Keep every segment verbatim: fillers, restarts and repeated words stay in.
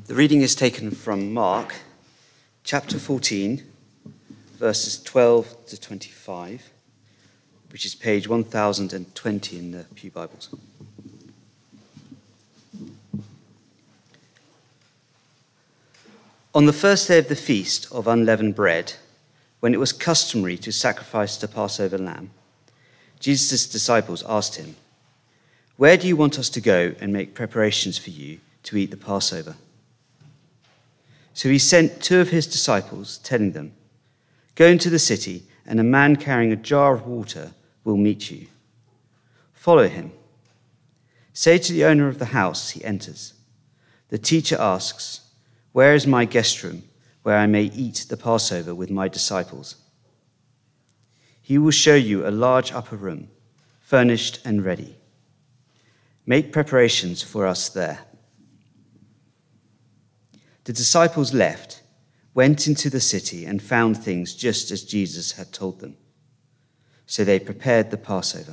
The reading is taken from Mark, chapter fourteen, verses twelve to twenty-five, which is page one thousand twenty in the Pew Bibles. On the first day of the feast of unleavened bread, when it was customary to sacrifice the Passover lamb, Jesus' disciples asked him, "Where do you want us to go and make preparations for you to eat the Passover?" So he sent two of his disciples, telling them, "Go into the city, and a man carrying a jar of water will meet you. Follow him. Say to the owner of the house he enters, 'The teacher asks, where is my guest room, where I may eat the Passover with my disciples?' He will show you a large upper room, furnished and ready. Make preparations for us there." The disciples left, went into the city, and found things just as Jesus had told them. So they prepared the Passover.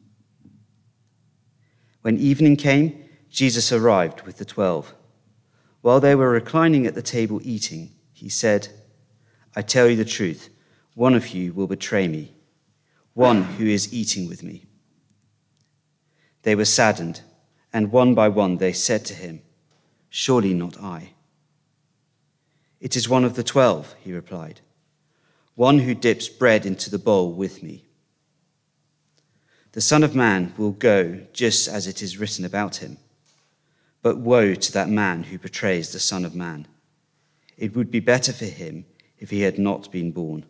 When evening came, Jesus arrived with the twelve. While they were reclining at the table eating, he said, "I tell you the truth, one of you will betray me, one who is eating with me." They were saddened, and one by one they said to him, "Surely not I." "It is one of the twelve," he replied, "one who dips bread into the bowl with me. The Son of Man will go just as it is written about him. But woe to that man who betrays the Son of Man. It would be better for him if he had not been born."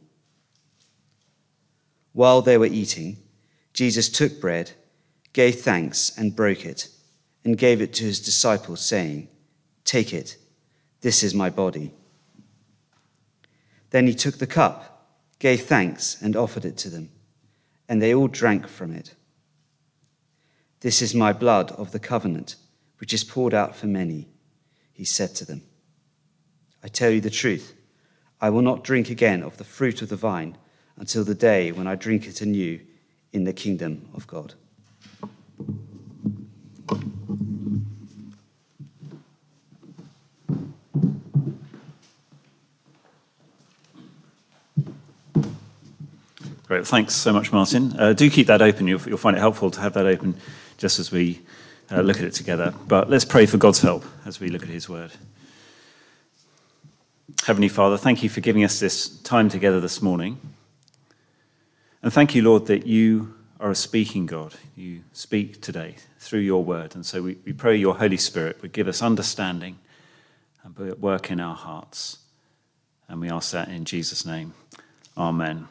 While they were eating, Jesus took bread, gave thanks, and broke it, and gave it to his disciples, saying, "Take it, this is my body." Then he took the cup, gave thanks, and offered it to them, and they all drank from it. "This is my blood of the covenant, which is poured out for many," he said to them. "I tell you the truth, I will not drink again of the fruit of the vine until the day when I drink it anew in the kingdom of God." Great. Thanks so much, Martin. Uh, do keep that open. You'll, you'll find it helpful to have that open just as we uh, look at it together. But let's pray for God's help as we look at his word. Heavenly Father, thank you for giving us this time together this morning. And thank you, Lord, that you are a speaking God. You speak today through your word. And so we, we pray your Holy Spirit would give us understanding and work in our hearts. And we ask that in Jesus' name. Amen.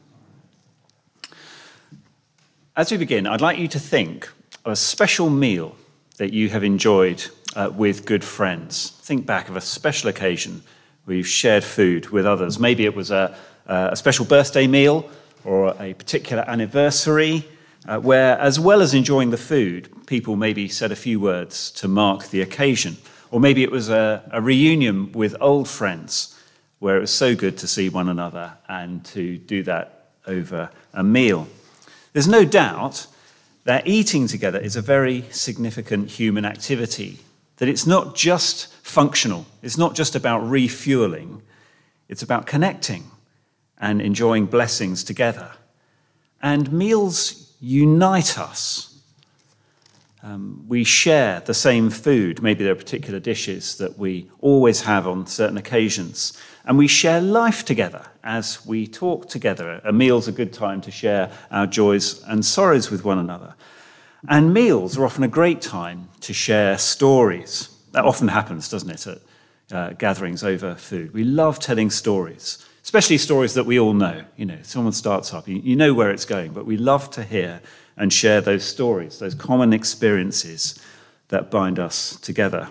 As we begin, I'd like you to think of a special meal that you have enjoyed uh, with good friends. Think back of a special occasion where you've shared food with others. Maybe it was a, a special birthday meal or a particular anniversary uh, where, as well as enjoying the food, people maybe said a few words to mark the occasion. Or maybe it was a, a reunion with old friends where it was so good to see one another and to do that over a meal. There's no doubt that eating together is a very significant human activity, that it's not just functional, it's not just about refueling, it's about connecting and enjoying blessings together. And meals unite us. Um, we share the same food, maybe there are particular dishes that we always have on certain occasions, and we share life together as we talk together. A meal's a good time to share our joys and sorrows with one another. And meals are often a great time to share stories. That often happens, doesn't it, at uh, gatherings over food. We love telling stories, especially stories that we all know. You know, someone starts up, you, you know where it's going, but we love to hear and share those stories, those common experiences that bind us together.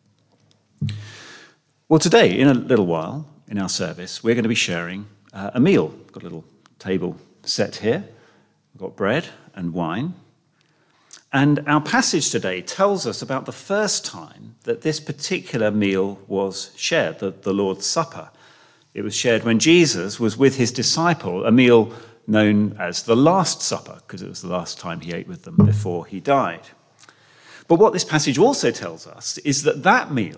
Well, today, in a little while, in our service, we're going to be sharing uh, a meal. We've got a little table set here. We've got bread and wine. And our passage today tells us about the first time that this particular meal was shared, the, the Lord's Supper. It was shared when Jesus was with his disciple, a meal known as the Last Supper, because it was the last time he ate with them before he died. But what this passage also tells us is that that meal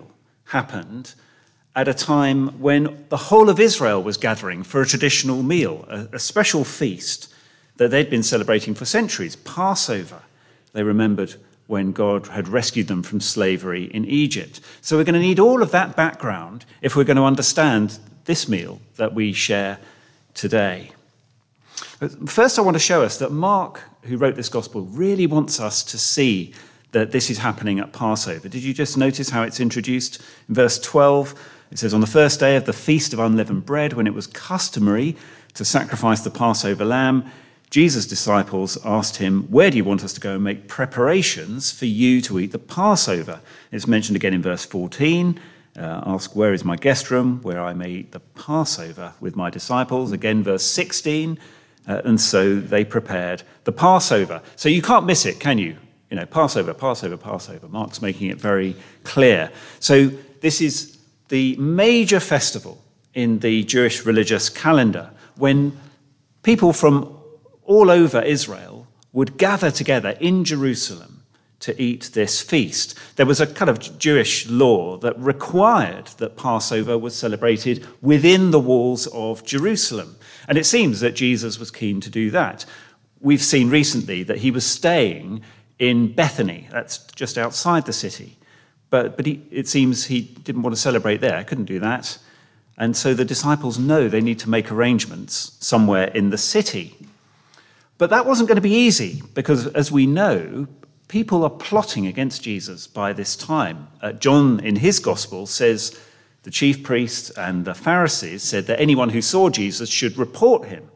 happened at a time when the whole of Israel was gathering for a traditional meal, a, a special feast that they'd been celebrating for centuries, Passover. They remembered when God had rescued them from slavery in Egypt. So we're going to need all of that background if we're going to understand this meal that we share today. But first, I want to show us that Mark, who wrote this gospel, really wants us to see that this is happening at Passover. Did you just notice how it's introduced? In verse twelve, it says, "On the first day of the Feast of Unleavened Bread, when it was customary to sacrifice the Passover lamb, Jesus' disciples asked him, 'Where do you want us to go and make preparations for you to eat the Passover?' It's mentioned again in verse fourteen. Uh, ask, 'Where is my guest room, where I may eat the Passover with my disciples?' Again, verse sixteen. Uh, and so they prepared the Passover. So you can't miss it, can you? You know, Passover, Passover, Passover. Mark's making it very clear. So this is the major festival in the Jewish religious calendar when people from all over Israel would gather together in Jerusalem to eat this feast. There was a kind of Jewish law that required that Passover was celebrated within the walls of Jerusalem. And it seems that Jesus was keen to do that. We've seen recently that he was staying in Bethany, that's just outside the city. But, but he, it seems he didn't want to celebrate there, couldn't do that. And so the disciples know they need to make arrangements somewhere in the city. But that wasn't going to be easy because, as we know, people are plotting against Jesus by this time. Uh, John, in his gospel, says the chief priests and the Pharisees said that anyone who saw Jesus should report him.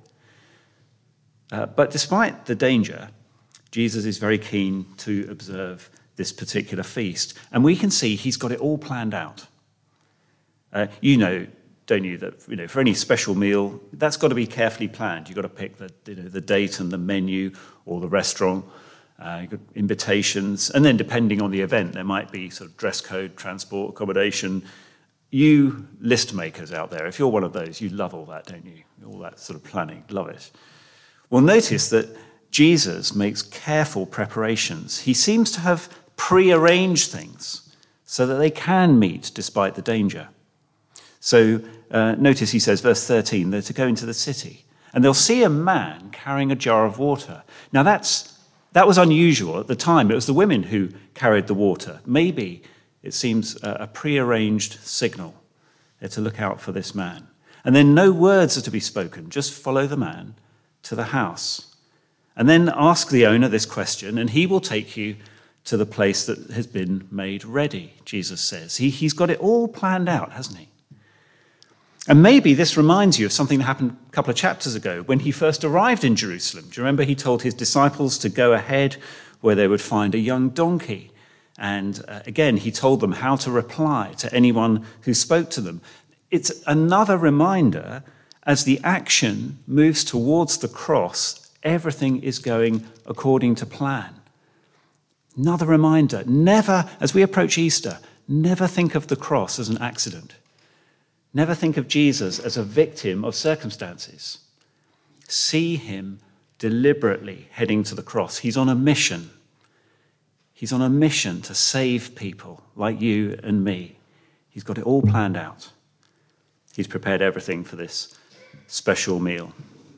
Uh, but despite the danger, Jesus is very keen to observe this particular feast. And we can see he's got it all planned out. Uh, you know, don't you, that you know, for any special meal, that's got to be carefully planned. You've got to pick the, you know, the date and the menu or the restaurant. Uh, you've got invitations, and then depending on the event, there might be sort of dress code, transport, accommodation. You list makers out there, if you're one of those, you love all that, don't you? All that sort of planning, love it. Well, notice that Jesus makes careful preparations. He seems to have pre-arranged things so that they can meet despite the danger. So uh, notice he says, verse thirteen, they're to go into the city, and they'll see a man carrying a jar of water. Now that's That was unusual at the time. It was the women who carried the water. Maybe it seems a prearranged signal. They're to look out for this man. And then no words are to be spoken. Just follow the man to the house. And then ask the owner this question, and he will take you to the place that has been made ready, Jesus says. He, he's got it all planned out, hasn't he? And maybe this reminds you of something that happened a couple of chapters ago when he first arrived in Jerusalem. Do you remember he told his disciples to go ahead where they would find a young donkey? And uh, again, he told them how to reply to anyone who spoke to them. It's another reminder as the action moves towards the cross, everything is going according to plan. Another reminder, never, as we approach Easter, never think of the cross as an accident. Never think of Jesus as a victim of circumstances. See him deliberately heading to the cross. He's on a mission. He's on a mission to save people like you and me. He's got it all planned out. He's prepared everything for this special meal.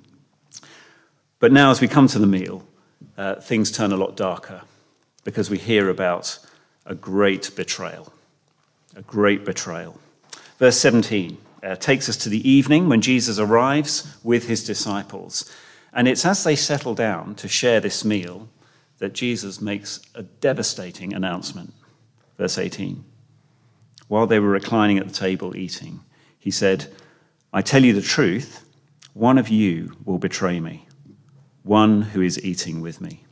But now as we come to the meal, uh, things turn a lot darker because we hear about a great betrayal. A great betrayal. Verse seventeen uh, takes us to the evening when Jesus arrives with his disciples. And it's as they settle down to share this meal that Jesus makes a devastating announcement. Verse eighteen. While they were reclining at the table eating, he said, "I tell you the truth, one of you will betray me, one who is eating with me."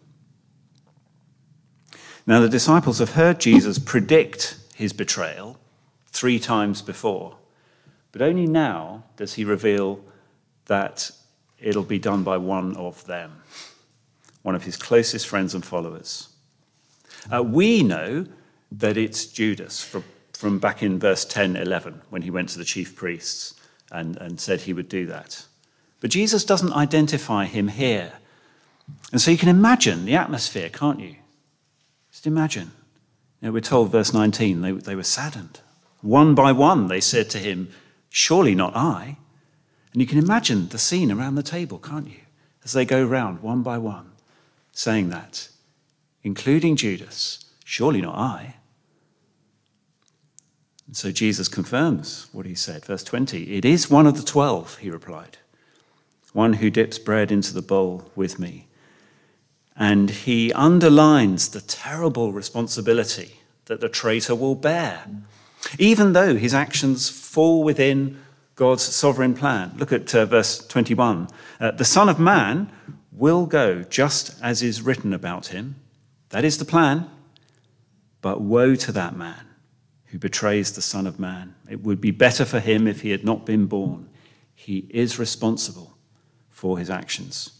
Now the disciples have heard Jesus predict his betrayal three times before, but only now does he reveal that it'll be done by one of them, one of his closest friends and followers. Uh, we know that it's Judas from, from back in verse ten, eleven, when he went to the chief priests and, and said he would do that. But Jesus doesn't identify him here. And so you can imagine the atmosphere, can't you? Just imagine. You know, we're told, verse nineteen, they, they were saddened. One by one, they said to him, "Surely not I." And you can imagine the scene around the table, can't you? As they go round one by one, saying that, including Judas, "Surely not I." And so Jesus confirms what he said. Verse twenty, "It is one of the twelve," he replied, "one who dips bread into the bowl with me." And he underlines the terrible responsibility that the traitor will bear, even though his actions fall within God's sovereign plan. Look at uh, verse twenty-one. Uh, "The Son of Man will go just as is written about him." That is the plan. "But woe to that man who betrays the Son of Man. It would be better for him if he had not been born." He is responsible for his actions.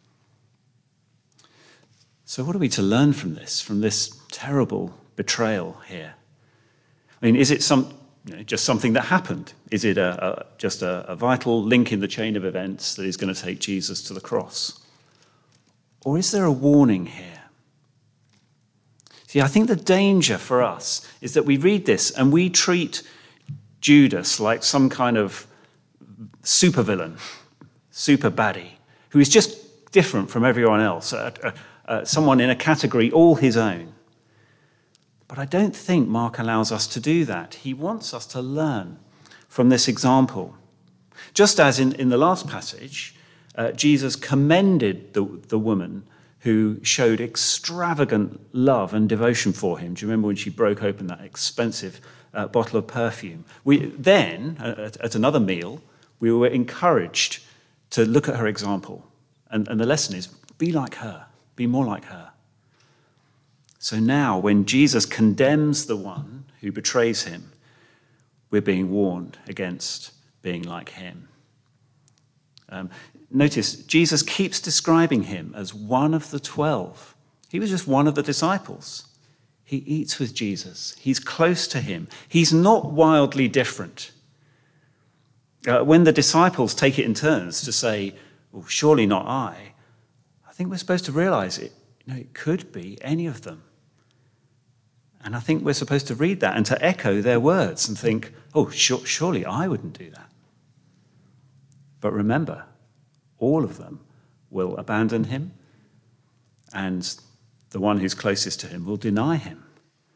So what are we to learn from this, from this terrible betrayal here? I mean, is it some, you know, just something that happened? Is it a, a, just a, a vital link in the chain of events that is going to take Jesus to the cross? Or is there a warning here? See, I think the danger for us is that we read this and we treat Judas like some kind of supervillain, super baddie, who is just different from everyone else, uh, uh, uh, someone in a category all his own. But I don't think Mark allows us to do that. He wants us to learn from this example. Just as in, in the last passage, uh, Jesus commended the, the woman who showed extravagant love and devotion for him. Do you remember when she broke open that expensive uh, bottle of perfume? We then, at, at another meal, we were encouraged to look at her example. And, and the lesson is, be like her, be more like her. So now, when Jesus condemns the one who betrays him, we're being warned against being like him. Um, Notice, Jesus keeps describing him as one of the twelve. He was just one of the disciples. He eats with Jesus. He's close to him. He's not wildly different. Uh, when the disciples take it in turns to say, "Well, surely not I," I think we're supposed to realize it. You know, it could be any of them. And I think we're supposed to read that and to echo their words and think, "Oh, sure, surely I wouldn't do that." But remember, all of them will abandon him, and the one who's closest to him will deny him.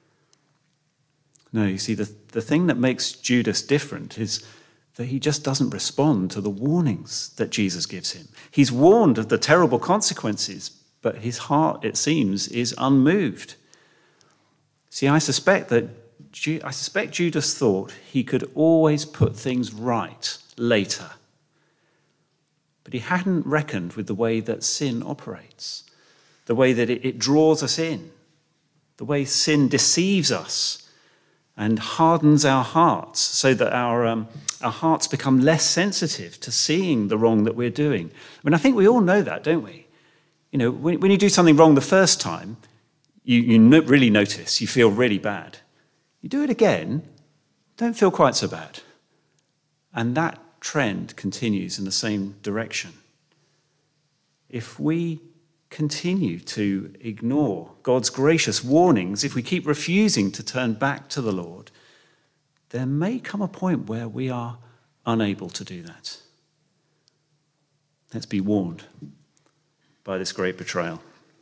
No, you see, the, the thing that makes Judas different is that he just doesn't respond to the warnings that Jesus gives him. He's warned of the terrible consequences, but his heart, it seems, is unmoved. See, I suspect that I suspect Judas thought he could always put things right later. But he hadn't reckoned with the way that sin operates, the way that it, it draws us in, the way sin deceives us and hardens our hearts so that our, um, our hearts become less sensitive to seeing the wrong that we're doing. I mean, I think we all know that, don't we? You know, when, when you do something wrong the first time, you, you no, really notice, you feel really bad. You do it again, don't feel quite so bad. And that trend continues in the same direction. If we continue to ignore God's gracious warnings, if we keep refusing to turn back to the Lord, there may come a point where we are unable to do that. Let's be warned by this great betrayal.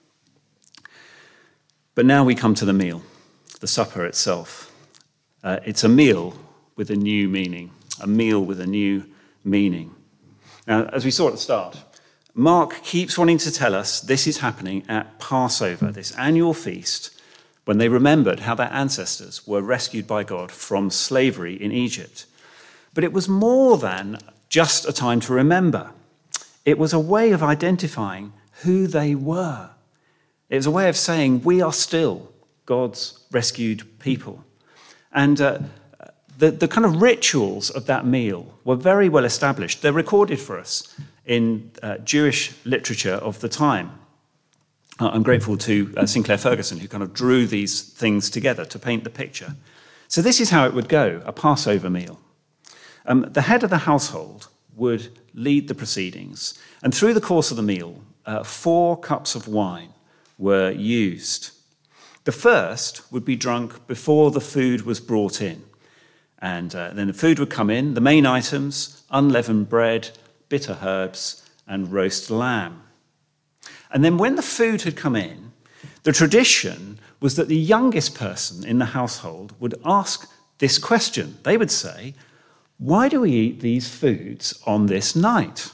But now we come to the meal, the supper itself. Uh, it's a meal with a new meaning. A meal with a new meaning. Now, as we saw at the start, Mark keeps wanting to tell us this is happening at Passover, this annual feast, when they remembered how their ancestors were rescued by God from slavery in Egypt. But it was more than just a time to remember. It was a way of identifying who they were. It was a way of saying, we are still God's rescued people. And uh, The, the kind of rituals of that meal were very well established. They're recorded for us in uh, Jewish literature of the time. Uh, I'm grateful to uh, Sinclair Ferguson, who kind of drew these things together to paint the picture. So this is how it would go, a Passover meal. Um, the head of the household would lead the proceedings, and through the course of the meal, uh, four cups of wine were used. The first would be drunk before the food was brought in. And uh, then the food would come in, the main items, unleavened bread, bitter herbs, and roast lamb. And then when the food had come in, the tradition was that the youngest person in the household would ask this question. They would say, "Why do we eat these foods on this night?"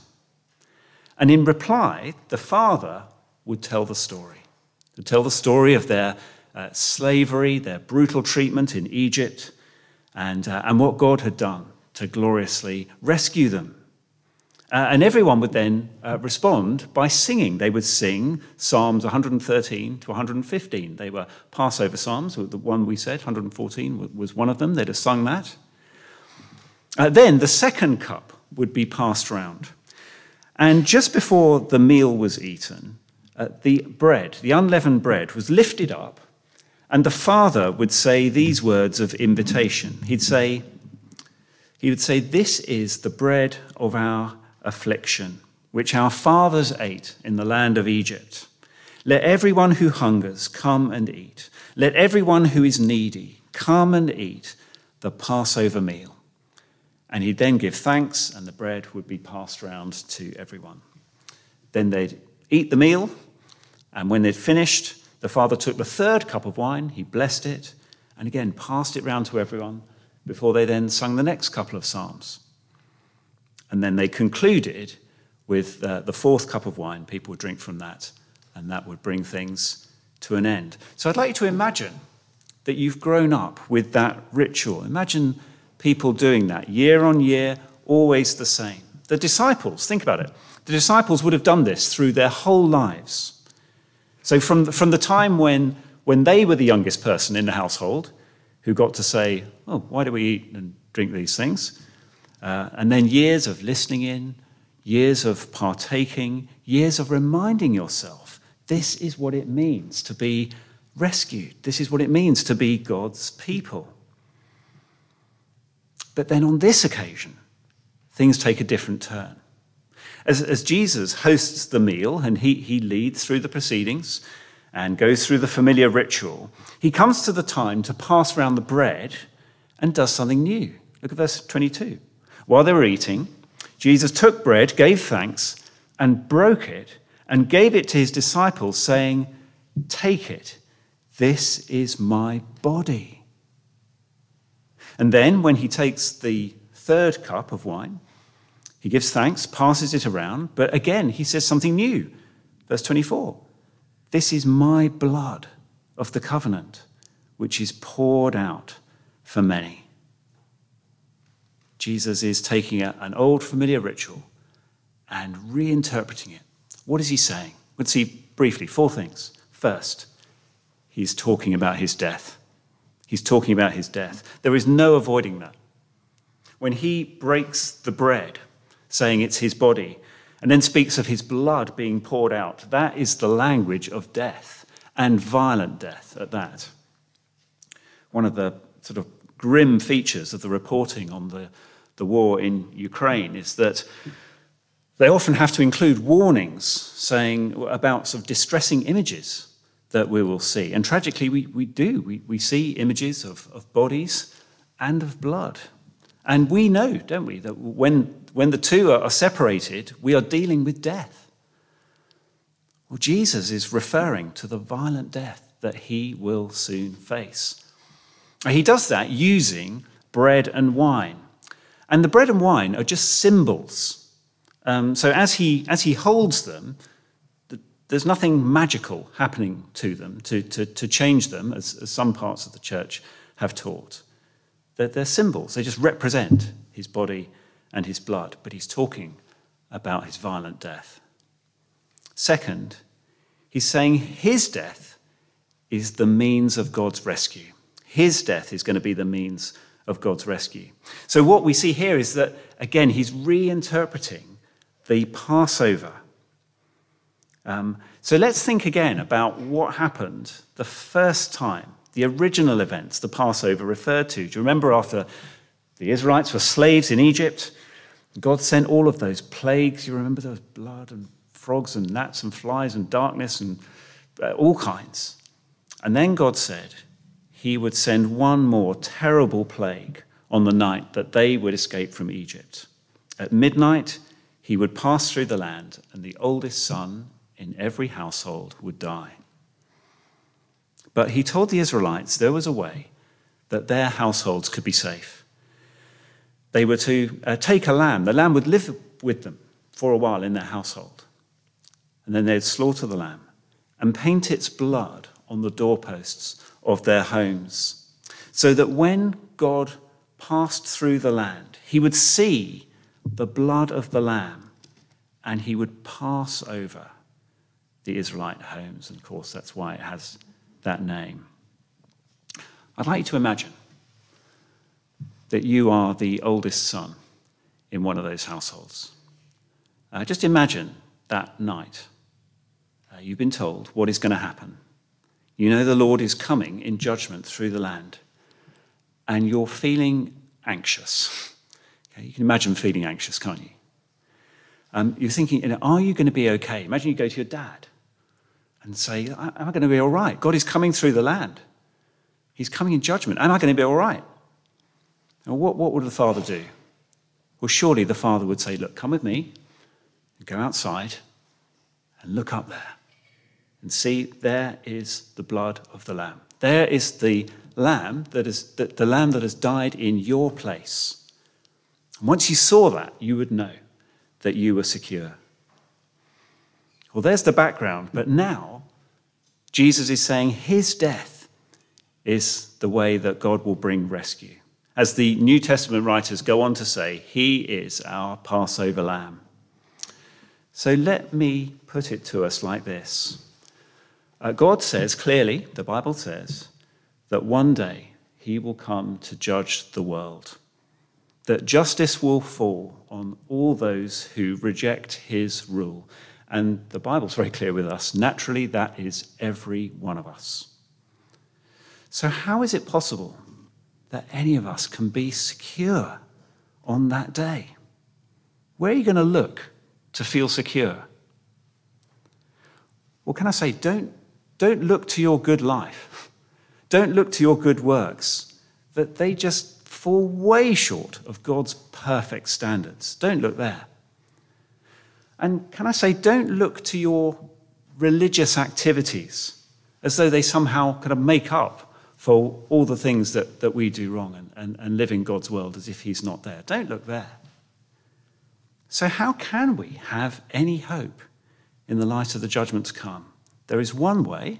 And in reply, the father would tell the story. To tell the story of their uh, slavery, their brutal treatment in Egypt, and, uh, and what God had done to gloriously rescue them. Uh, and everyone would then uh, respond by singing. They would sing Psalms one thirteen to one fifteen. They were Passover Psalms, the one we said, one fourteen was one of them. They'd have sung that. Uh, then the second cup would be passed round. And just before the meal was eaten, uh, the bread, the unleavened bread, was lifted up, and the father would say these words of invitation. He'd say, he would say, "This is the bread of our affliction, which our fathers ate in the land of Egypt. Let everyone who hungers come and eat. Let everyone who is needy come and eat the Passover meal." And he'd then give thanks, and the bread would be passed round to everyone. Then they'd eat the meal, and when they'd finished, the father took the third cup of wine, he blessed it, and again passed it round to everyone before they then sung the next couple of psalms. And then they concluded with uh, the fourth cup of wine. People would drink from that, and that would bring things to an end. So I'd like you to imagine that you've grown up with that ritual. Imagine people doing that year on year, always the same. The disciples, think about it. The disciples would have done this through their whole lives. So from the, from the time when, when they were the youngest person in the household, who got to say, "Oh, why do we eat and drink these things?" Uh, and then years of listening in, years of partaking, years of reminding yourself, this is what it means to be rescued. This is what it means to be God's people. But then on this occasion, things take a different turn. As, as Jesus hosts the meal and he, he leads through the proceedings and goes through the familiar ritual, he comes to the time to pass around the bread and does something new. Look at verse twenty-two. While they were eating, Jesus took bread, gave thanks, and broke it, and gave it to his disciples, saying, "Take it, this is my body." And then when he takes the third cup of wine, he gives thanks, passes it around, but again he says something new. Verse twenty-four, "This is my blood of the covenant, which is poured out for many." Jesus is taking a, an old familiar ritual and reinterpreting it. What is he saying? Let's see briefly four things. First, he's talking about his death. He's talking about his death. There is no avoiding that. When he breaks the bread, saying it's his body, and then speaks of his blood being poured out, that is the language of death, and violent death at that. One of the sort of grim features of the reporting on the, the war in Ukraine is that they often have to include warnings saying about sort of distressing images that we will see. And tragically, we, we do. We, we see images of, of bodies and of blood. And we know, don't we, that when, when the two are, are separated, we are dealing with death. Well, Jesus is referring to the violent death that he will soon face. He does that using bread and wine. And the bread and wine are just symbols. Um, so as he, as he holds them, the, there's nothing magical happening to them to, to, to change them, as, as some parts of the church have taught. They're, they're symbols. They just represent his body and his blood. But he's talking about his violent death. Second, he's saying his death is the means of God's rescue. His death is going to be the means of God's rescue. So what we see here is that, again, he's reinterpreting the Passover. Um, so let's think again about what happened the first time, the original events the Passover referred to. Do you remember after the Israelites were slaves in Egypt, God sent all of those plagues? You remember those blood and frogs and gnats and flies and darkness and uh, all kinds. And then God said he would send one more terrible plague on the night that they would escape from Egypt. At midnight, he would pass through the land, and the oldest son in every household would die. But he told the Israelites there was a way that their households could be safe. They were to uh, take a lamb. The lamb would live with them for a while in their household. And then they'd slaughter the lamb and paint its blood on the doorposts of their homes, so that when God passed through the land, he would see the blood of the lamb and he would pass over the Israelite homes. And of course, that's why it has that name. I'd like you to imagine that you are the oldest son in one of those households. Uh, just imagine that night. Uh, you've been told what is going to happen. You know the Lord is coming in judgment through the land, and you're feeling anxious. Okay, you can imagine feeling anxious, can't you? Um, you're thinking, you know, are you going to be okay? Imagine you go to your dad and say, am I going to be all right? God is coming through the land. He's coming in judgment. Am I going to be all right? Now, what, what would the father do? Well, surely the father would say, look, come with me, and go outside and look up there and see there is the blood of the lamb. There is the lamb that is the, the lamb that has died in your place. And once you saw that, you would know that you were secure. Well, there's the background, but now Jesus is saying his death is the way that God will bring rescue. As the New Testament writers go on to say, he is our Passover lamb. So let me put it to us like this. Uh, God says clearly, the Bible says, that one day he will come to judge the world, that justice will fall on all those who reject his rule. And the Bible's very clear with us. Naturally, that is every one of us. So how is it possible that any of us can be secure on that day? Where are you going to look to feel secure? Well, can I say, don't, don't look to your good life. Don't look to your good works, that they just fall way short of God's perfect standards. Don't look there. And can I say, don't look to your religious activities as though they somehow kind of make up for all the things that, that we do wrong and, and, and live in God's world as if he's not there. Don't look there. So how can we have any hope in the light of the judgment to come? There is one way.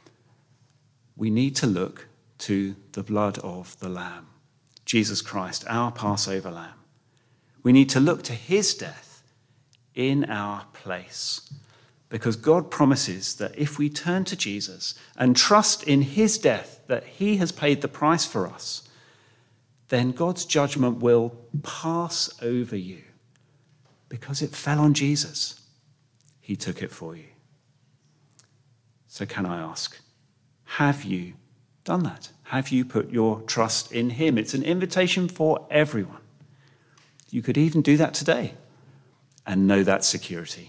We need to look to the blood of the Lamb, Jesus Christ, our Passover Lamb. We need to look to his death in our place, because God promises that if we turn to Jesus and trust in his death, that he has paid the price for us, then God's judgment will pass over you because it fell on Jesus. He took it for you. So can I ask, have you done that? Have you put your trust in him? It's an invitation for everyone. You could even do that today and know that security.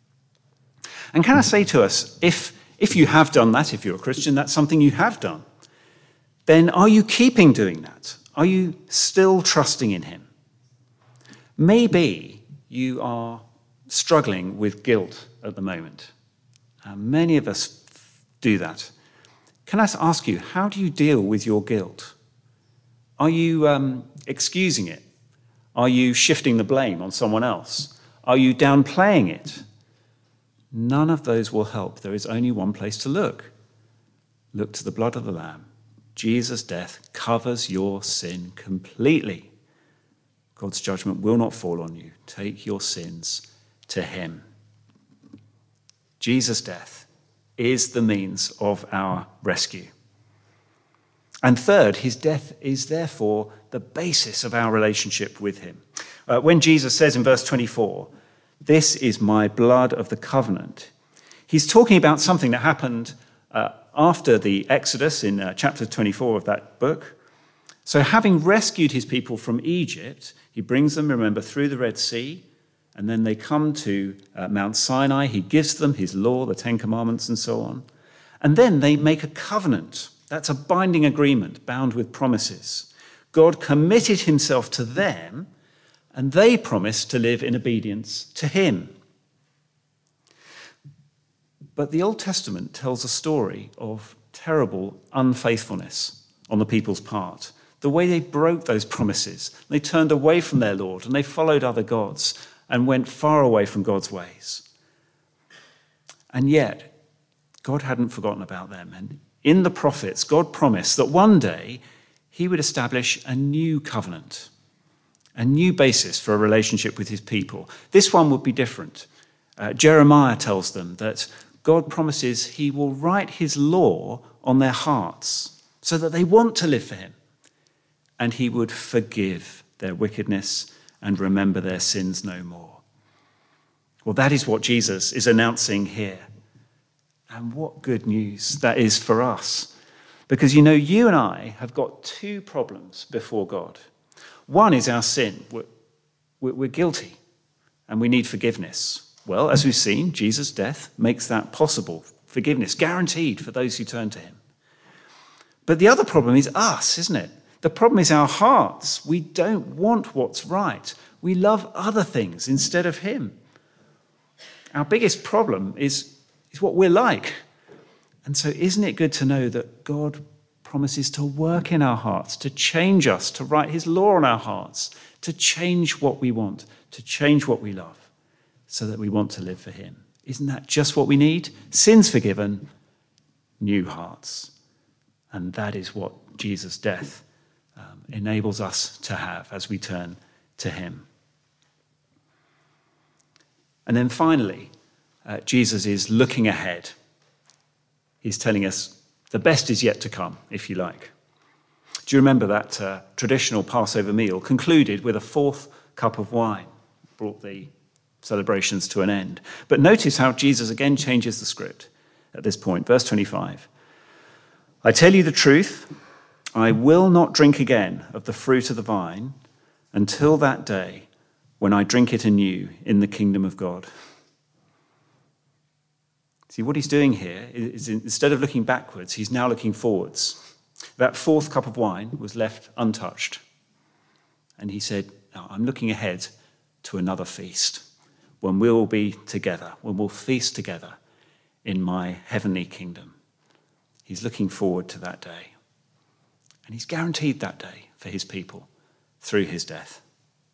And can I say to us, if, if you have done that, if you're a Christian, that's something you have done, then are you keeping doing that? Are you still trusting in him? Maybe you are struggling with guilt at the moment. Uh, many of us do that. Can I ask you, how do you deal with your guilt? Are you um, excusing it? Are you shifting the blame on someone else? Are you downplaying it? None of those will help. There is only one place to look. Look to the blood of the Lamb. Jesus' death covers your sin completely. God's judgment will not fall on you. Take your sins to him. Jesus' death is the means of our rescue. And third, his death is therefore the basis of our relationship with him. Uh, when Jesus says in verse twenty-four, "This is my blood of the covenant," he's talking about something that happened uh, after the Exodus in uh, chapter twenty-four of that book. So having rescued his people from Egypt, he brings them, remember, through the Red Sea, and then they come to uh, Mount Sinai. He gives them his law, the Ten Commandments and so on. And then they make a covenant. That's a binding agreement bound with promises. God committed himself to them, and they promised to live in obedience to him. But the Old Testament tells a story of terrible unfaithfulness on the people's part. The way they broke those promises, they turned away from their Lord and they followed other gods and went far away from God's ways. And yet, God hadn't forgotten about them. And in the prophets, God promised that one day he would establish a new covenant, a new basis for a relationship with his people. This one would be different. Uh, Jeremiah tells them that God promises he will write his law on their hearts so that they want to live for him. And he would forgive their wickedness and remember their sins no more. Well, that is what Jesus is announcing here. And what good news that is for us. Because, you know, you and I have got two problems before God. One is our sin. We're, we're guilty and we need forgiveness. Well, as we've seen, Jesus' death makes that possible. Forgiveness guaranteed for those who turn to him. But the other problem is us, isn't it? The problem is our hearts. We don't want what's right. We love other things instead of him. Our biggest problem is, is what we're like. And so isn't it good to know that God promises to work in our hearts, to change us, to write his law on our hearts, to change what we want, to change what we love, so that we want to live for him. Isn't that just what we need? Sins forgiven, new hearts. And that is what Jesus' death um, enables us to have as we turn to him. And then finally, uh, Jesus is looking ahead. He's telling us the best is yet to come, if you like. Do you remember that uh, traditional Passover meal concluded with a fourth cup of wine? Brought the celebrations to an end. But notice how Jesus again changes the script at this point. Verse twenty-five. I tell you the truth, I will not drink again of the fruit of the vine until that day when I drink it anew in the kingdom of God. See, what he's doing here is instead of looking backwards, he's now looking forwards. That fourth cup of wine was left untouched. And he said, no, I'm looking ahead to another feast, when we'll be together, when we'll feast together in my heavenly kingdom. He's looking forward to that day. And he's guaranteed that day for his people through his death.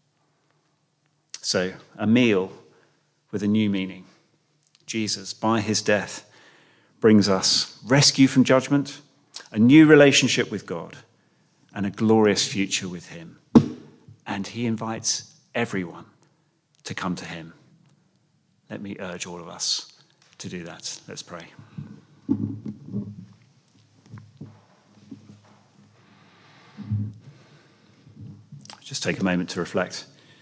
So, a meal with a new meaning. Jesus, by his death, brings us rescue from judgment, a new relationship with God, and a glorious future with him. And he invites everyone to come to him. Let me urge all of us to do that. Let's pray. Just take a moment to reflect.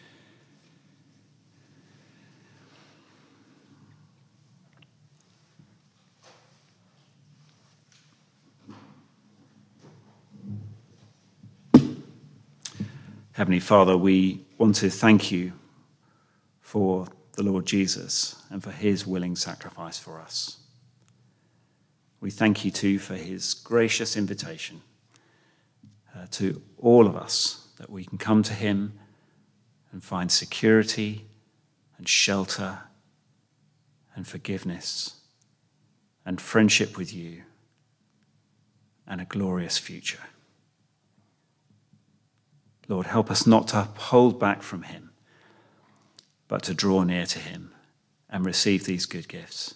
Heavenly Father, we want to thank you for the Lord Jesus and for his willing sacrifice for us. We thank you too for his gracious invitation uh, to all of us, that we can come to him and find security and shelter and forgiveness and friendship with you and a glorious future. Lord, help us not to hold back from him, but to draw near to him and receive these good gifts.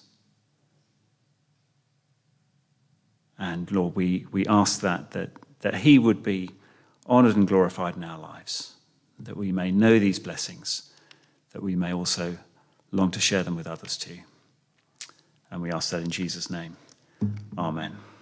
And Lord, we, we ask that, that, that he would be honoured and glorified in our lives, that we may know these blessings, that we may also long to share them with others too. And we ask that in Jesus' name. Amen.